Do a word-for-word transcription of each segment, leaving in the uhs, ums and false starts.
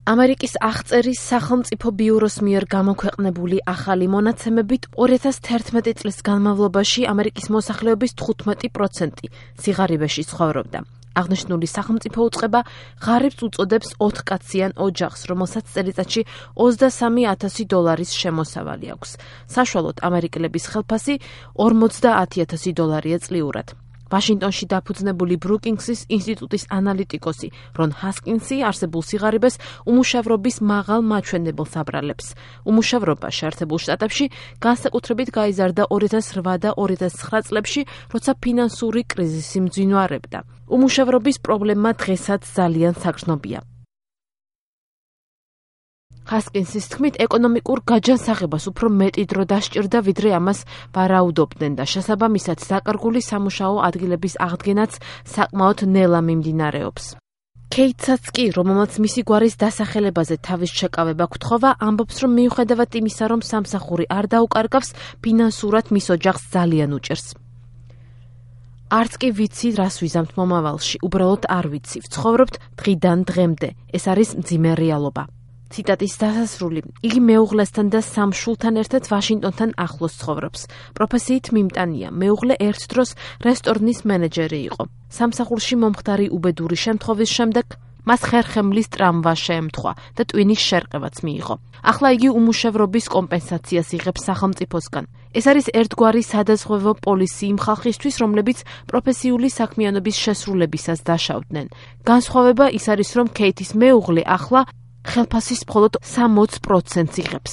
ამერიკის აღწერის სახელმწიფო ბიუროს მიერ გამოქვეყნებული ახალი მონაცემებით ორი ათას თერთმეტი წლის განმავლობაში ამერიკის მოსახლეობის თხუთმეტი პროცენტი სიღარიბეში ცხოვრობდა. აღნიშნული სახელმწიფო უწყება ღარიბს უწოდებს ოთხკაციან ოჯახს, რომელსაც წელიწადში ოცდასამი ათასი დოლარის შემოსავალი აქვს. საშუალოდ ამერიკელების ხელფასი ორმოცდაათი ათასი დოლარია წლიურად. ვაშინგტონში დაფუძნებული ბრუკინგსის ინსტიტუტის ანალიტიკოსი რონ ჰასკინსი არსებულ სიღარიბეს უმუშევრობის მაღალ მაჩვენებელს აბრალებს. უმუშევრობა შეერთებულ შტატებში განსაკუთრებით გაიზარდა ორი ათას რვა და ორი ათას ცხრა წლებში, როცა ფინანსური კრიზისი მძვინვარებდა. უმუშევრობის პრობლემა დღესაც ძალიან საგრძნობია. ჰასკინსის თქმით, ეკონომიკურ გაჯანსაღებას უფრო მეტი დრო დასჭირდა, ვიდრე ამას ვარაუდობდნენ და შესაბამისად დაკარგული სამუშაო ადგილების აღდგენაც საკმაოდ ნელა მიმდინარეობს. კეიტსაც კი, რომელმაც მისი გვარის დასახელებაზე თავის შეკავება გთხოვა, ამბობს, რომ მიუხედავად იმისა, რომ სამსახური არ დაუკარგავს, ფინანსურად მის ოჯახს ძალიან უჭერს. არც კი ვიცი, რას ვიზამთ მომავალში, უბრალოდ არ ვიცი, ვცხოვრობთ დღიდან დღემდე. ეს არის მძიმე რეალობა. ციტატის დასასრული. იგი მეუღლესთან და სამ შვილთან ერთად ვაშინგტონთან ახლოს ცხოვრობს. პროფესიით მიმტანია. მეუღლე ერთ დროს რესტორნის მენეჯერი იყო. სამსახურში მომხდარი უბედური შემთხვევის შემდეგ მას ხერხემლის ტრამვა შეემთხვა და ტვინის შერყევაც მიიღო. ახლა იგი უმუშევრობის კომპენსაციას იღებს სახელმწიფოსგან. ეს არის ერთგვარი სადაზღვევო პოლისი იმ ხალხისთვის, რომლებიც პროფესიული საქმიანობის შესრულებისას დაშავდნენ. განსხვავება ის არის, რომ კეიტის მეუღლე ახლა ხელფასის მხოლოდ სამოც პროცენტს იღებს.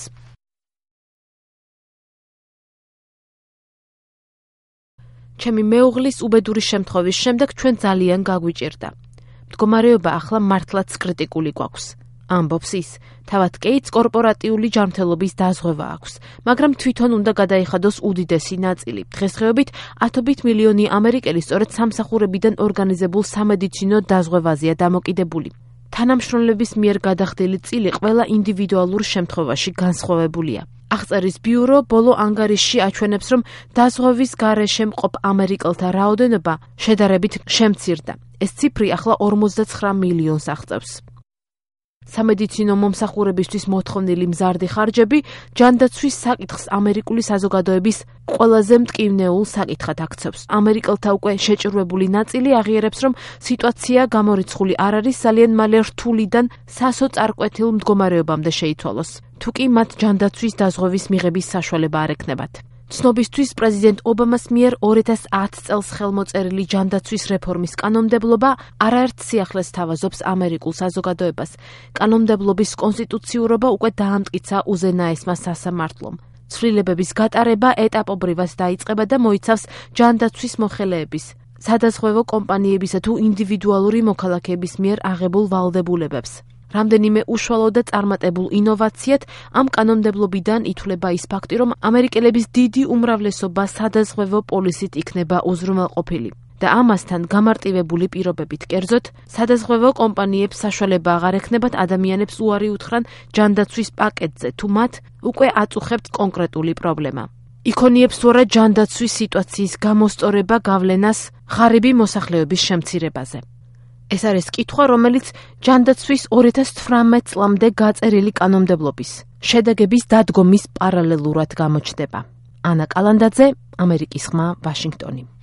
ჩემი მეუღლის უბედური შემთხვევის შემდეგ ჩვენ ძალიან გაგვიჭირდა. მდგომარეობა ახლა მართლაც კრიტიკული გვაქვს. ამბობს ის, თავად კეიტს კორპორატიული ჯანმრთელობის დაზღვევა აქვს, მაგრამ თვითონ უნდა გადაიხადოს უდიდესი ნაწილი. დღესდღეობით ათობით მილიონი ამერიკელი სწორედ სამსახურებიდან ორგანიზებულ სამედიცინო დაზღვევაზეა დამოკიდებული. თანამშრომლების მიერ გადახდილი წილი ყველა ინდივიდუალურ შემთხვევაში განსხვავებულია. აღწერის ბიურო ბოლო ანგარიშში აჩვენებს, რომ დაზღვევის გარეშე მყოფ ამერიკელთა რაოდენობა შედარებით შემცირდა. ეს ციფრი ახლა ორმოცდაცხრა მილიონს აღწევს. სამედიცინო მომსახურებისთვის მოთხოვნილი მზარდი ხარჯები ჯანდაცვის საკითხს ამერიკული საზოგადოების ყველაზე მტკივნეულ საკითხად აქცევს. ამერიკელთა უკვე შეჭრვებული ნაწილი აღიარებს, რომ სიტუაცია გამორიცხული არ არის, ძალიან მალე რთულიდან სასოწარკვეთილ მდგომარეობამდე შეიცვალოს, თუ კი მათ ჯანდაცვის დაზღვევის მიღების საშუალება არ ექნებათ. ცნობისთვის პრეზიდენტ ობამას მიერ ორი ათას ათი წელს ხელმოწერილი ჯანდაცვის რეფორმის კანონმდებლობა არაერთ სიახლეს თავაზობს ამერიკულ საზოგადოებას. კანონმდებლობის კონსტიტუციურობა უკვე დაამტკიცა უზენაესმა სასამართლომ. ცვლილებების გატარება ეტაპობრივად დაიწყება და მოიცავს ჯანდაცვის მოხელეების, სადაზღვევო კომპანიებისა თუ ინდივიდუალური მოქალაქეების მიერ აღებულ ვალდებულებებს. რამდენიმე უშუალო და წარმატებულ ინოვაციად ამ კანონმდებლობიდან ითვლება ის ფაქტი, რომ ამერიკელების დიდი უმრავლესობა სადაზღვევო პოლისით იქნება უზრუნველყოფილი და ამასთან გამარტივებული პირობებით, კერძოდ, სადაზღვევო კომპანიებს საშუალება აღარ ექნებათ ადამიანებს უარი უთხრან ჯანდაცვის პაკეტზე, თუ მათ უკვე აწუხებთ კონკრეტული პრობლემა. იქონიებს თუ არა ჯანდაცვის სიტუაციის გამოსწორება გავლენას ღარიბი მოსახლეობის შემცირებაზე. ეს არის კითხვა, რომელიც ჯანდაცვის ორი ათას თვრამეტ წლამდე გაწერილი კანონმდებლობის შედეგების დადგომის პარალელურად გამოჩნდება. ანა კალანდაძე, ამერიკის ხმა, ვაშინგტონი.